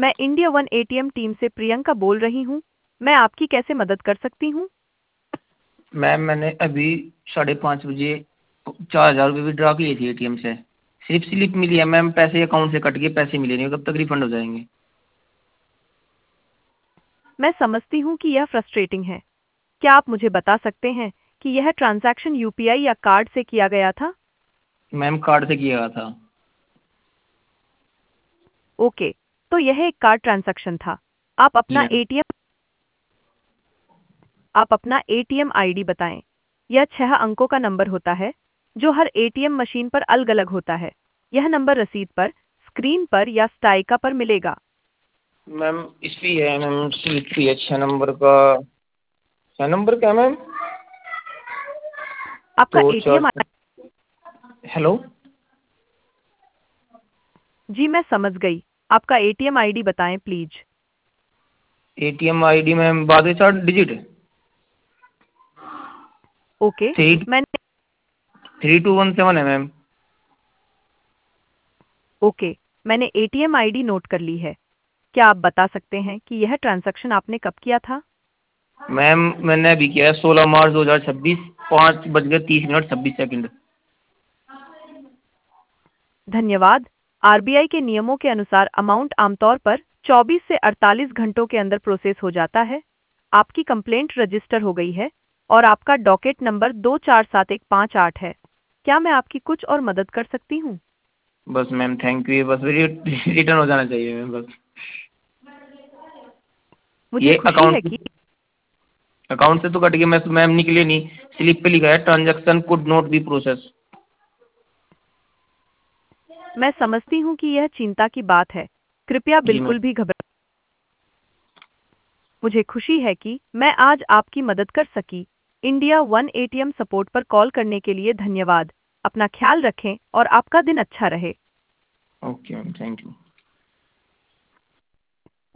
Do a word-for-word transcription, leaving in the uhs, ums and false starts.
मैं India one ATM team से प्रियंका बोल रही हूँ। मैं आपकी कैसे मदद कर सकती हूँ? मैम मैंने अभी साढ़े पाँच बजे चार हज़ार रुपये विड्रॉ किए थे एटीएम से। सिर्फ स्लिप मिली है मैम, पैसे अकाउंट से कट के पैसे मिले नहीं, कब तक रिफंड हो जाएंगे? मैं समझती हूँ कि यह फ्रस्ट्रेटिंग है। क्या आप मुझे बता सकते हैं कि यह ट्रांजैक्शन यूपीआई या कार्ड से किया गया था? मैम कार्ड से किया था। ओके, तो यह एक कार्ड ट्रांजैक्शन था। आप जी अपना मैम। एटीएम आप अपना एटीएम आईडी बताएं। यह छह अंकों का नंबर होता है जो हर एटीएम मशीन पर अलग-अलग होता है। यह नंबर रसीद पर, स्क्रीन पर या स्टाइका पर मिलेगा। मैम इस पे है मैम, स्लिप पे है छः नंबर का। छः नंबर क्या मैम? आपका दो चार। ATM hello. जी मैं समझ गई। आपका एटीएम आईडी बताएं प्लीज। एटीएम आईडी मैम बाद में चार डिजिट। ओके, थ्री मैंने थ्री टू वन सेवन है मैम। ओके, मैंने एटीएम आईडी नोट कर ली है। क्या आप बता सकते हैं कि यह ट्रांजैक्शन आपने कब किया था? मैम मैंने अभी किया है सोलह मार्च दो हज़ार छब्बीस, पाँच बज के तीस मिनट छब्बीस सेकंड। धन्यवाद। आरबीआई के नियमों के अनुसार अमाउंट आमतौर पर चौबीस से अड़तालीस घंटों के अंदर प्रोसेस हो जाता है। आपकी कंप्लेंट रजिस्टर हो गई है और आपका डॉकेट नंबर दो चार सात एक पाँच आठ है। क्या मैं आपकी कुछ और मदद कर सकती हूँ? बस मैम थैंक यू, बस रिटर्न हो जाना चाहिए मैम बस। मुझे ये खुशी है अकाउंट कि अकाउंट से तो कट गया, मैं मैम निकले नहीं। स्लिप पे लिखा है transaction could not be process. मैं समझती हूँ कि यह चिंता की बात है। कृपया जी मैम। बिल्कुल भी घबरा मुझे खुशी है कि मैं आज आपकी मदद कर सकी। इंडिया वन एटीएम सपोर्ट पर कॉल करने के लिए धन्यवाद। अपना ख्याल रखें और आपका दिन अच्छा रहे। Okay ma'am, thank you.